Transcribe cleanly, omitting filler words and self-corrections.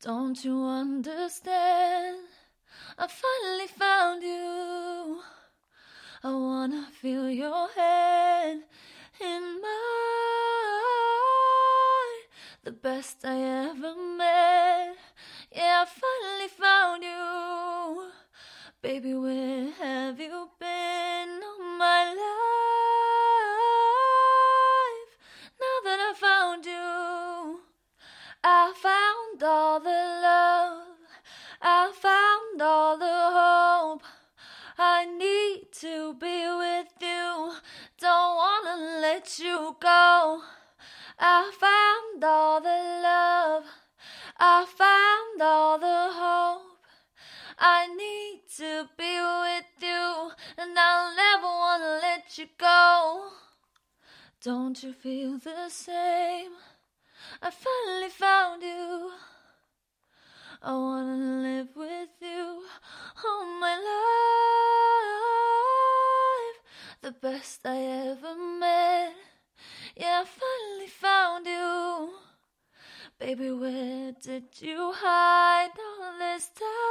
Don't you understand? I finally found you. I wanna feel your hand in mine. The best I ever met. Yeah, I finally found you. Baby, where have you been all my life? Now that I found you, I found all the love, I found all the hope. I need to be with you, don't wanna let you go. I found all the love, I found all the hope. I need to be with you, and I'll never wanna let you go. Don't you feel the same? I finally found you. I wanna live with you all my life. The best I ever met. Yeah, I finally found you. Baby, where did you hide all this time?